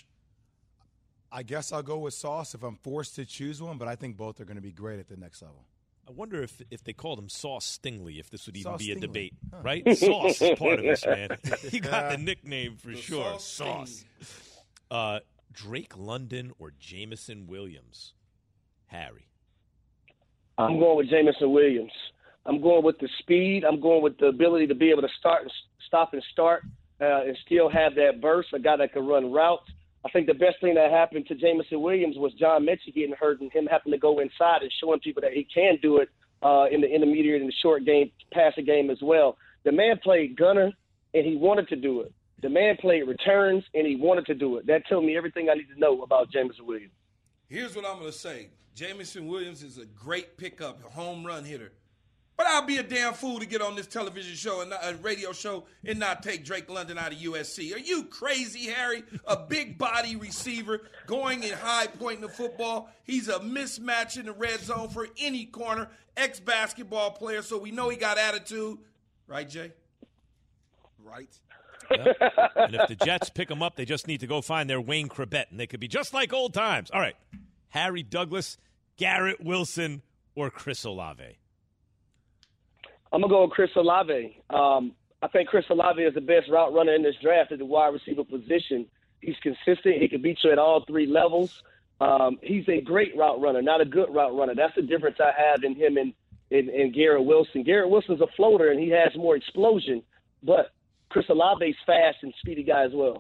[SPEAKER 11] I guess I'll go with Sauce if I'm forced to choose one, but I think both are going to be great at the next level.
[SPEAKER 3] I wonder if they called him Sauce Stingley, if this would even
[SPEAKER 11] Sauce
[SPEAKER 3] be a
[SPEAKER 11] Stingley.
[SPEAKER 3] debate,
[SPEAKER 11] Huh.
[SPEAKER 3] right? Sauce is part of this, man. He got the nickname for sure.
[SPEAKER 2] Sauce.
[SPEAKER 3] Drake London or Jameson Williams? Harry.
[SPEAKER 18] I'm going with Jameson Williams. I'm going with the speed. I'm going with the ability to be able to stop and start and still have that burst, a guy that can run routes. I think the best thing that happened to Jameson Williams was John Mechie getting hurt and him having to go inside and showing people that he can do it in the intermediate and the short game, passing game as well. The man played gunner, and he wanted to do it. The man played returns, and he wanted to do it. That told me everything I need to know about Jameson Williams.
[SPEAKER 2] Here's what I'm going to say. Jameson Williams is a great pickup, a home run hitter. But I'll be a damn fool to get on this television show and a radio show and not take Drake London out of USC. Are you crazy, Harry? A big body receiver going in high point in the football. He's a mismatch in the red zone for any corner, ex-basketball player, so we know he got attitude. Right, Jay?
[SPEAKER 11] Right.
[SPEAKER 3] Yeah. And if the Jets pick him up, they just need to go find their Wayne Crabette, and they could be just like old times. All right, Harry Douglas, Garrett Wilson, or Chris Olave?
[SPEAKER 18] I'm going to go with Chris Olave. I think Chris Olave is the best route runner in this draft at the wide receiver position. He's consistent. He can beat you at all three levels. He's a great route runner, not a good route runner. That's the difference I have in him and Garrett Wilson. Garrett Wilson's a floater, and he has more explosion, but Chris Olave's fast and speedy guy as well.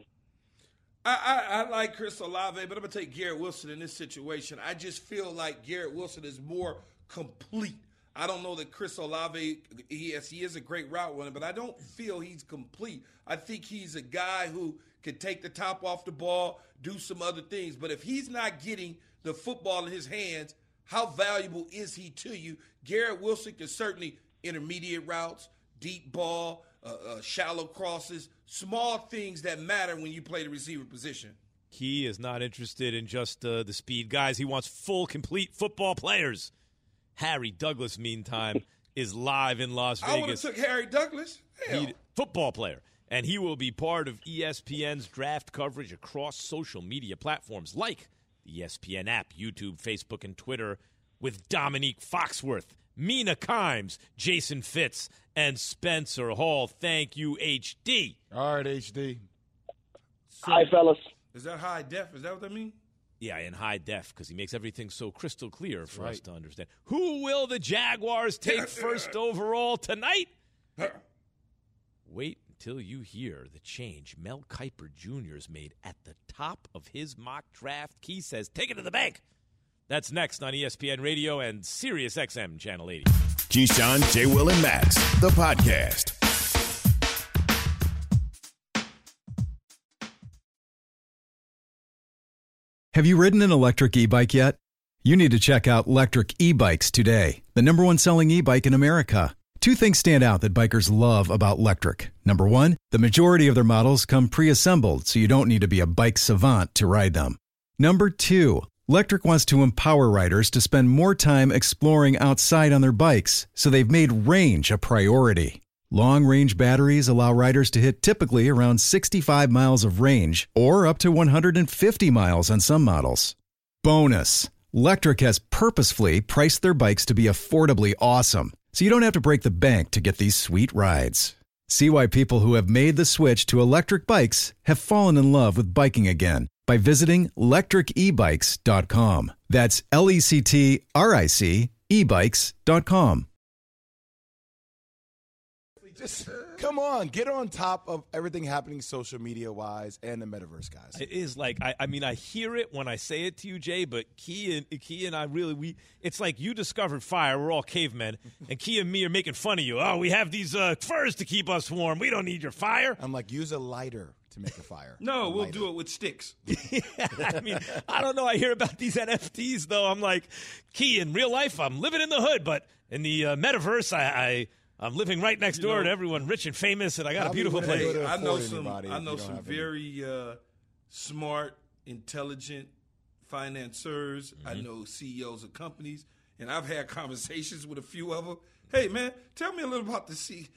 [SPEAKER 2] I like Chris Olave, but I'm going to take Garrett Wilson in this situation. I just feel like Garrett Wilson is more complete. I don't know that Chris Olave, he is a great route runner, but I don't feel he's complete. I think he's a guy who can take the top off the ball, do some other things. But if he's not getting the football in his hands, how valuable is he to you? Garrett Wilson can certainly intermediate routes, deep ball, shallow crosses, small things that matter when you play the receiver position.
[SPEAKER 3] He is not interested in just the speed guys. He wants full, complete football players. Harry Douglas, meantime, is live in Las Vegas.
[SPEAKER 2] I would have took Harry Douglas.
[SPEAKER 3] Football player. And he will be part of ESPN's draft coverage across social media platforms like the ESPN app, YouTube, Facebook, and Twitter with Dominique Foxworth, Mina Kimes, Jason Fitz, and Spencer Hall. Thank you, HD.
[SPEAKER 11] All right, HD.
[SPEAKER 18] Hi, fellas.
[SPEAKER 2] Is that high def? Is that what that means?
[SPEAKER 3] Yeah, in high def, because he makes everything so crystal clear for us to understand. Who will the Jaguars take first overall tonight? Wait until you hear the change Mel Kiper Jr. has made at the top of his mock draft. He says, take it to the bank. That's next on ESPN Radio and Sirius XM Channel 80.
[SPEAKER 1] Keyshawn, J. Will, and Max, the podcast.
[SPEAKER 16] Have you ridden an electric e-bike yet? You need to check out Lectric E-Bikes today, the #1 selling e-bike in America. Two things stand out that bikers love about Lectric. Number one, the majority of their models come pre-assembled, so you don't need to be a bike savant to ride them. Number two, Lectric wants to empower riders to spend more time exploring outside on their bikes, so they've made range a priority. Long-range batteries allow riders to hit typically around 65 miles of range or up to 150 miles on some models. Bonus, Lectric has purposefully priced their bikes to be affordably awesome, so you don't have to break the bank to get these sweet rides. See why people who have made the switch to electric bikes have fallen in love with biking again by visiting lectricebikes.com. That's LECTRIC ebikes.com.
[SPEAKER 11] Just come on, get on top of everything happening social media wise and the metaverse, guys.
[SPEAKER 3] It is like I mean I hear it when I say it to you, Jay, but Key and I really it's like you discovered fire. We're all cavemen, and Key and me are making fun of you. Oh, we have these furs to keep us warm. We don't need your fire.
[SPEAKER 11] I'm like, use a lighter to make a fire.
[SPEAKER 2] No, we'll do it with sticks.
[SPEAKER 3] I mean, I don't know. I hear about these NFTs though. I'm like, Key, in real life, I'm living in the hood, but in the metaverse, I'm living right next door to everyone rich and famous, and I got a beautiful place.
[SPEAKER 2] I know some very smart, intelligent financiers. Mm-hmm. I know CEOs of companies, and I've had conversations with a few of them. Hey, man, tell me a little about the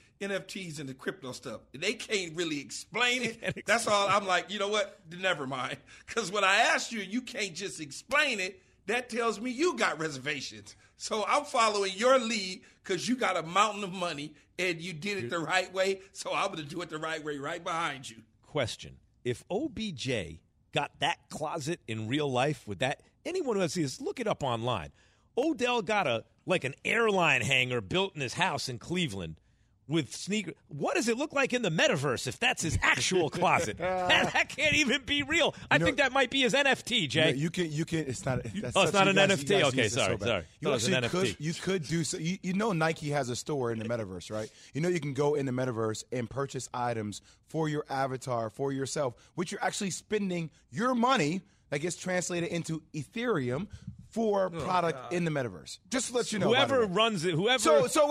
[SPEAKER 2] NFTs and the crypto stuff. They can't really explain it. That's all. I'm like, you know what? Never mind. Because when I ask you, you can't just explain it. That tells me you got reservations. So I'm following your lead because you got a mountain of money and you did it the right way. So I'm going to do it the right way right behind you.
[SPEAKER 3] Question. If OBJ got that closet in real life, would that – anyone who has this, look it up online. Odell got an airline hangar built in his house in Cleveland with sneakers. What does it look like in the metaverse if that's his actual closet? that can't even be real. I think that might be his NFT, Jay.
[SPEAKER 11] You can. It's not.
[SPEAKER 3] It's not an NFT. Okay, sorry.
[SPEAKER 11] You actually you could do so. You know, Nike has a store in the metaverse, right? You know, you can go in the metaverse and purchase items for your avatar, for yourself, which you're actually spending your money that gets translated into Ethereum for product in the metaverse. Just to let you know.
[SPEAKER 3] Whoever runs it, whoever.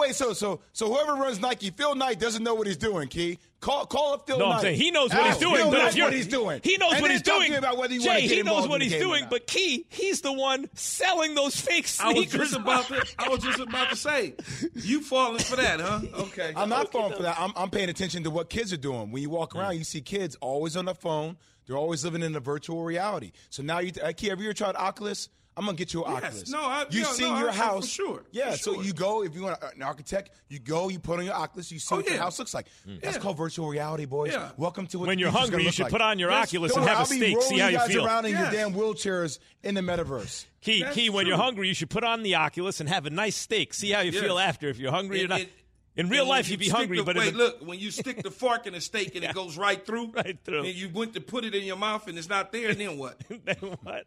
[SPEAKER 11] So whoever runs Nike, Phil Knight doesn't know what he's doing, Key. Call up Phil Knight.
[SPEAKER 3] No, I'm saying he knows what he's doing.
[SPEAKER 11] Phil knows what he's doing.
[SPEAKER 3] He knows what he's doing.
[SPEAKER 11] About whether you
[SPEAKER 3] Jay, he knows what
[SPEAKER 11] he's
[SPEAKER 3] doing, but Key, he's the one selling those fake sneakers.
[SPEAKER 2] I was just about to say, you falling for that, huh? Okay.
[SPEAKER 11] I'm not falling for that. I'm paying attention to what kids are doing. When you walk around, you see kids always on their phone. They're always living in a virtual reality. So now, Key, have you ever tried Oculus? I'm going to get you an Oculus. You've seen your house.
[SPEAKER 2] For sure.
[SPEAKER 11] Yeah,
[SPEAKER 2] for sure.
[SPEAKER 11] So you go, if you want an architect, you put on your Oculus, you see what your house looks like. That's called virtual reality, boys.
[SPEAKER 2] Yeah.
[SPEAKER 11] Welcome to what
[SPEAKER 3] when
[SPEAKER 11] the
[SPEAKER 3] you're hungry, you should put on your Oculus and have a steak, see how you feel.
[SPEAKER 11] I'll be rolling you guys around in your damn wheelchairs in the metaverse.
[SPEAKER 3] Key, when you're hungry, you should put on the Oculus and have a nice steak. See how you feel after. If you're hungry or not. In real life, you'd be hungry, but
[SPEAKER 2] look, when you stick the fork in a steak and it goes right through, and you went to put it in your mouth and it's not there, then what?
[SPEAKER 3] Then what?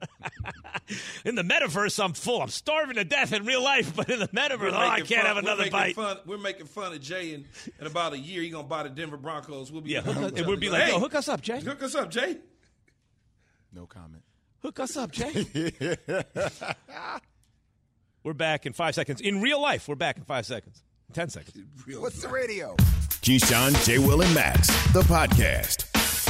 [SPEAKER 3] In the metaverse, I'm full. I'm starving to death in real life, but in the metaverse, I can't have another bite.
[SPEAKER 2] We're making fun of Jay, and in about a year, you're going to buy the Denver Broncos. We'll be
[SPEAKER 3] it would be like, yo, hook us up, Jay.
[SPEAKER 2] Hook us up, Jay.
[SPEAKER 11] No comment.
[SPEAKER 3] Hook us up, Jay. We're back in 5 seconds. In real life, we're back in 5 seconds. 10 seconds.
[SPEAKER 11] What's the radio?
[SPEAKER 1] Keyshawn, J. Will, and Max, the podcast.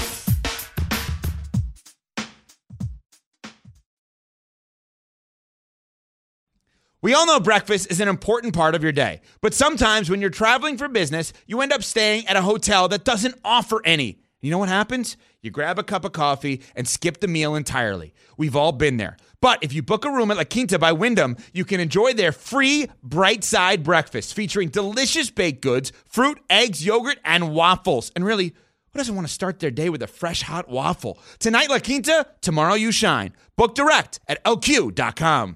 [SPEAKER 19] We all know breakfast is an important part of your day, but sometimes when you're traveling for business, you end up staying at a hotel that doesn't offer any. You know what happens? You grab a cup of coffee and skip the meal entirely. We've all been there. But if you book a room at La Quinta by Wyndham, you can enjoy their free Bright Side breakfast featuring delicious baked goods, fruit, eggs, yogurt, and waffles. And really, who doesn't want to start their day with a fresh, hot waffle? Tonight, La Quinta, tomorrow you shine. Book direct at LQ.com.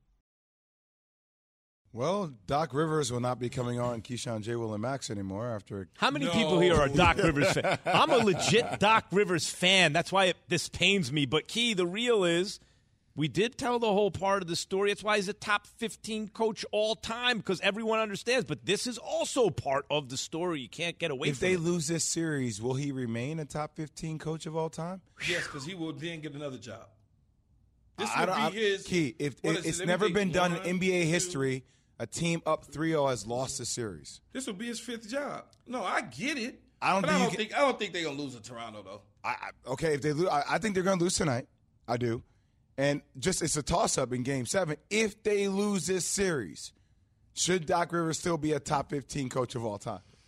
[SPEAKER 11] Well, Doc Rivers will not be coming on Keyshawn, J. Will, and Max anymore after.
[SPEAKER 3] How many people here are Doc Rivers fans? I'm a legit Doc Rivers fan. That's why this pains me. But, Key, the real is we did tell the whole part of the story. That's why he's a top 15 coach all time, because everyone understands. But this is also part of the story. You can't get away from it.
[SPEAKER 11] If they lose this series, will he remain a top 15 coach of all time?
[SPEAKER 2] Yes, because he will then get another job. This would be his.
[SPEAKER 11] Key, it's never been done in NBA history. A team up 3-0 has lost the series.
[SPEAKER 2] This will be his fifth job. No, I get it.
[SPEAKER 11] I don't
[SPEAKER 2] think they're gonna lose to Toronto though.
[SPEAKER 11] Okay, if they lose, I think they're gonna lose tonight. I do, and it's a toss-up in Game 7. If they lose this series, should Doc Rivers still be a top 15 coach of all time?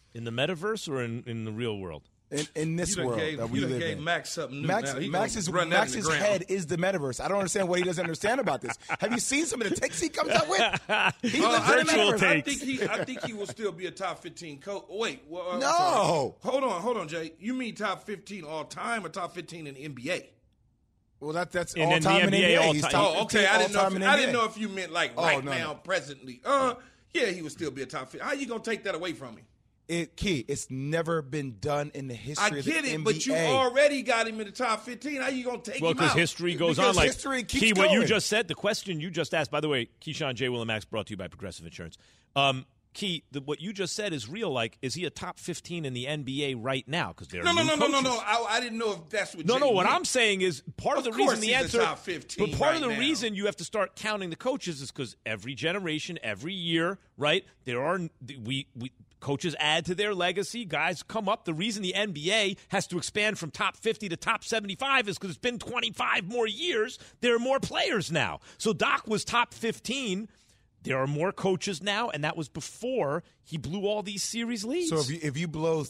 [SPEAKER 3] In the metaverse or in the real world?
[SPEAKER 11] In this world that we live in.
[SPEAKER 2] Max something new.
[SPEAKER 11] Max's head is the metaverse. I don't understand what he doesn't understand about this. Have you seen some of the takes he comes up with? He lives in the metaverse.
[SPEAKER 2] I think he will still be a top 15 coach. Wait,
[SPEAKER 11] no.
[SPEAKER 2] Hold on, Jay. You mean top 15 all time or top 15 in the NBA?
[SPEAKER 11] Well, that's
[SPEAKER 3] in
[SPEAKER 11] all time in the NBA.
[SPEAKER 3] He's top
[SPEAKER 2] 15 okay. I didn't know
[SPEAKER 11] NBA.
[SPEAKER 2] if you meant like
[SPEAKER 11] now,
[SPEAKER 2] no. Presently. Yeah, he would still be a top 15. How you gonna take that away from me?
[SPEAKER 11] It's never been done in the history of the NBA.
[SPEAKER 2] I get it, but you already got him in the top 15. How you going to take him out?
[SPEAKER 3] Well, because history goes on. Like
[SPEAKER 11] history keeps
[SPEAKER 3] Key,
[SPEAKER 11] going.
[SPEAKER 3] what you just said, the question you just asked, by the way, Keyshawn, J. Will, and Max brought to you by Progressive Insurance. Key, what you just said is real. Like, is he a top 15 in the NBA right now? Because there are new coaches.
[SPEAKER 2] I didn't know if that's what
[SPEAKER 3] No,
[SPEAKER 2] Jay
[SPEAKER 3] what
[SPEAKER 2] meant.
[SPEAKER 3] I'm saying is part of the reason the answer,
[SPEAKER 2] top 15
[SPEAKER 3] but part of
[SPEAKER 2] right
[SPEAKER 3] the
[SPEAKER 2] now.
[SPEAKER 3] reason you have to start counting the coaches is because every generation, every year, right? There are coaches add to their legacy. Guys come up. The reason the NBA has to expand from top 50 to top 75 is because it's been 25 more years. There are more players now. So Doc was top 15. There are more coaches now, and that was before he blew all these series leads.
[SPEAKER 11] So if you blow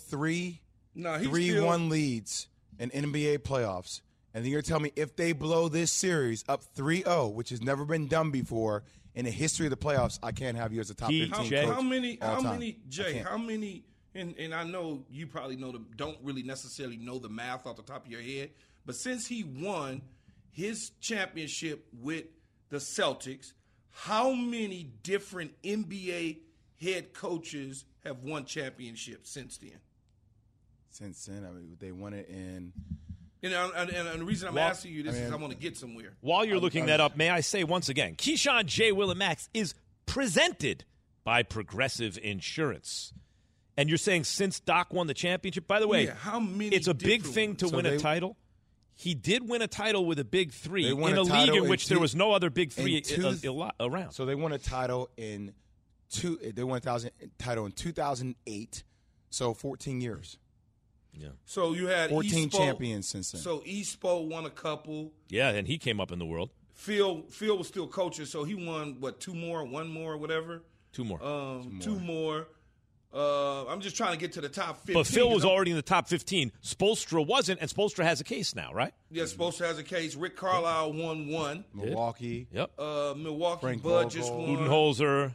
[SPEAKER 11] 3-1 leads in NBA playoffs, and then you're telling me if they blow this series up 3-0, which has never been done before in the history of the playoffs, I can't have you as a top 15 coach.
[SPEAKER 2] How many,
[SPEAKER 11] Jay,
[SPEAKER 2] and I know you probably don't really necessarily know the math off the top of your head, but since he won his championship with the Celtics, how many different NBA head coaches have won championships since then?
[SPEAKER 11] Since then, I mean, they won it in.
[SPEAKER 2] And the reason I'm asking you this is I want to get somewhere.
[SPEAKER 3] While you're looking that up, may I say once again, Keyshawn, J. Will, and Max is presented by Progressive Insurance. And you're saying since Doc won the championship, by the way,
[SPEAKER 2] how many
[SPEAKER 3] it's a big thing to win a title. He did win a title with a big three in a league in which there was no other big three around.
[SPEAKER 11] So they won a title in 2008. So 14 years.
[SPEAKER 3] Yeah.
[SPEAKER 2] So you had
[SPEAKER 11] 14 champions since then.
[SPEAKER 2] So Espo won a couple.
[SPEAKER 3] Yeah, and he came up in the world.
[SPEAKER 2] Phil was still coaching, so he won one more, whatever.
[SPEAKER 3] Two more.
[SPEAKER 2] Two more. I'm just trying to get to the top 15.
[SPEAKER 3] But Phil was already in the top 15. Spoelstra wasn't, and Spoelstra has a case now, right?
[SPEAKER 2] Yeah, Spoelstra has a case. Rick Carlisle won one.
[SPEAKER 11] Milwaukee.
[SPEAKER 3] Yep.
[SPEAKER 2] Milwaukee.
[SPEAKER 11] Frank
[SPEAKER 2] Bud
[SPEAKER 11] Vogel.
[SPEAKER 2] just won.
[SPEAKER 3] Budenholzer.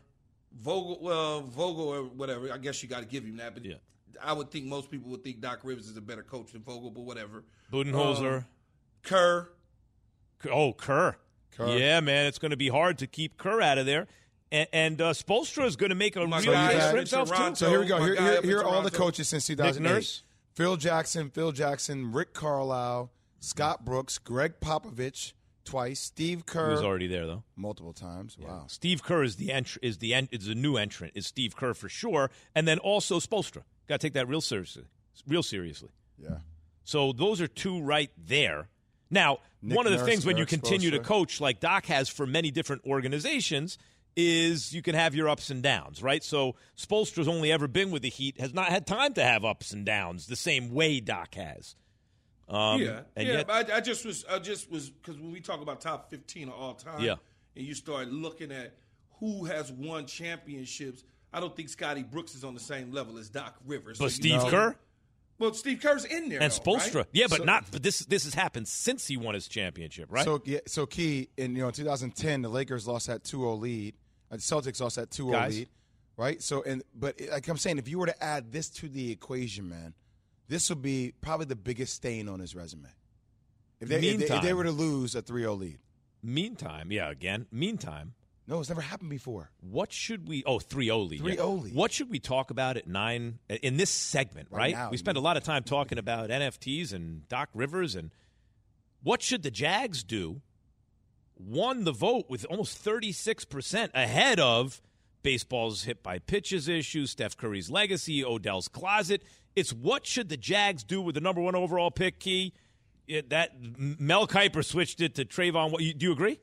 [SPEAKER 2] Vogel or whatever. I guess you got to give him that. But
[SPEAKER 3] yeah.
[SPEAKER 2] I would think most people would think Doc Rivers is a better coach than Vogel, but whatever.
[SPEAKER 3] Budenholzer.
[SPEAKER 2] Kerr.
[SPEAKER 3] Kerr. Yeah, man, it's going to be hard to keep Kerr out of there. And Spoelstra is going to make a real case for himself, too.
[SPEAKER 11] So here we go. Here are all the coaches since
[SPEAKER 3] Nick
[SPEAKER 11] 2008.
[SPEAKER 3] Nurse.
[SPEAKER 11] Phil Jackson, Rick Carlisle, Scott Brooks, Greg Popovich twice, Steve Kerr.
[SPEAKER 3] He was already there, though.
[SPEAKER 11] Multiple times. Yeah. Wow.
[SPEAKER 3] Steve Kerr is the new entrant, is Steve Kerr for sure. And then also Spoelstra. Got to take that real seriously.
[SPEAKER 11] Yeah.
[SPEAKER 3] So those are two right there. Now, one of the things when you continue to coach like Doc has for many different organizations is you can have your ups and downs, right? So Spoelstra's only ever been with the Heat, has not had time to have ups and downs the same way Doc has.
[SPEAKER 2] But I just was because when we talk about top 15 of all time, and you start looking at who has won championships, I don't think Scotty Brooks is on the same level as Doc Rivers.
[SPEAKER 3] But Steve Kerr?
[SPEAKER 2] Well, Steve Kerr's in there,
[SPEAKER 3] and
[SPEAKER 2] though,
[SPEAKER 3] Spoelstra,
[SPEAKER 2] right?
[SPEAKER 3] yeah, but this has happened since he won his championship, right?
[SPEAKER 11] So Key in 2010, the Lakers lost that 2-0 lead. The Celtics lost that 2-0 lead, right? So but like I'm saying, if you were to add this to the equation, man, this would be probably the biggest stain on his resume. If they were to lose a 3-0 lead.
[SPEAKER 3] Meantime.
[SPEAKER 11] No, it's never happened before.
[SPEAKER 3] What should we – 3-0 lead.
[SPEAKER 11] 3-0 lead.
[SPEAKER 3] What should we talk about at 9 – in this segment, right?
[SPEAKER 11] Now,
[SPEAKER 3] we spend a lot of time talking about NFTs and Doc Rivers. And what should the Jags do? Won the vote with almost 36% ahead of baseball's hit-by-pitches issue, Steph Curry's legacy, Odell's closet. It's what should the Jags do with the number 1 overall pick, Key? That Mel Kiper switched it to Trayvon. Do you agree?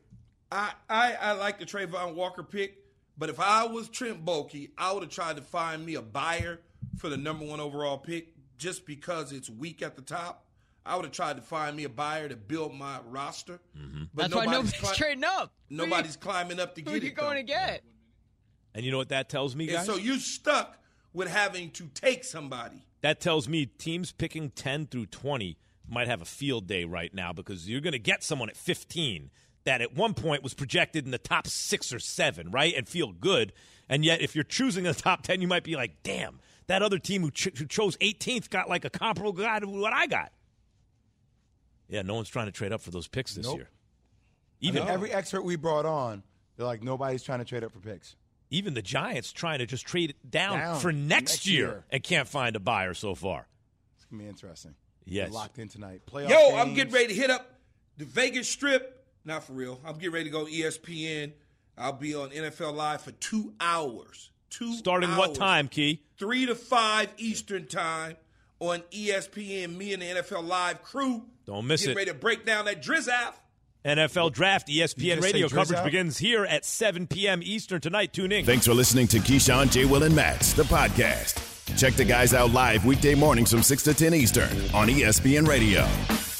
[SPEAKER 2] I like the Trayvon Walker pick, but if I was Trent Baalke, I would have tried to find me a buyer for the number 1 overall pick just because it's weak at the top. I would have tried to find me a buyer to build my roster.
[SPEAKER 3] Mm-hmm.
[SPEAKER 2] But
[SPEAKER 20] that's why nobody's trading up.
[SPEAKER 2] Nobody's climbing up to get it.
[SPEAKER 20] Who are you going to get?
[SPEAKER 3] And you know what that tells me, guys?
[SPEAKER 2] And so you stuck with having to take somebody.
[SPEAKER 3] That tells me teams picking 10 through 20 might have a field day right now because you're going to get someone at 15 that at one point was projected in the top 6 or 7, right, and feel good. And yet if you're choosing the top 10, you might be like, damn, that other team who chose 18th got like a comparable guy to what I got. Yeah, no one's trying to trade up for those picks this year.
[SPEAKER 11] Even every expert we brought on, they're like, nobody's trying to trade up for picks.
[SPEAKER 3] Even the Giants trying to just trade it down for next year and can't find a buyer so far.
[SPEAKER 11] It's going to be interesting.
[SPEAKER 3] Yes.
[SPEAKER 11] We're locked in tonight.
[SPEAKER 2] Yo, games. I'm getting ready to hit up the Vegas Strip. Not for real. I'm getting ready to go ESPN. I'll be on NFL Live for 2 hours.
[SPEAKER 3] Starting what time, Key?
[SPEAKER 2] 3 to 5 Eastern time on ESPN. Me and the NFL Live crew.
[SPEAKER 3] Don't miss
[SPEAKER 2] getting ready to break down that Drizzaf.
[SPEAKER 3] NFL Draft, ESPN radio coverage begins here at 7 p.m. Eastern tonight. Tune in.
[SPEAKER 1] Thanks for listening to Keyshawn, J. Will, and Max, the podcast. Check the guys out live weekday mornings from 6 to 10 Eastern on ESPN Radio.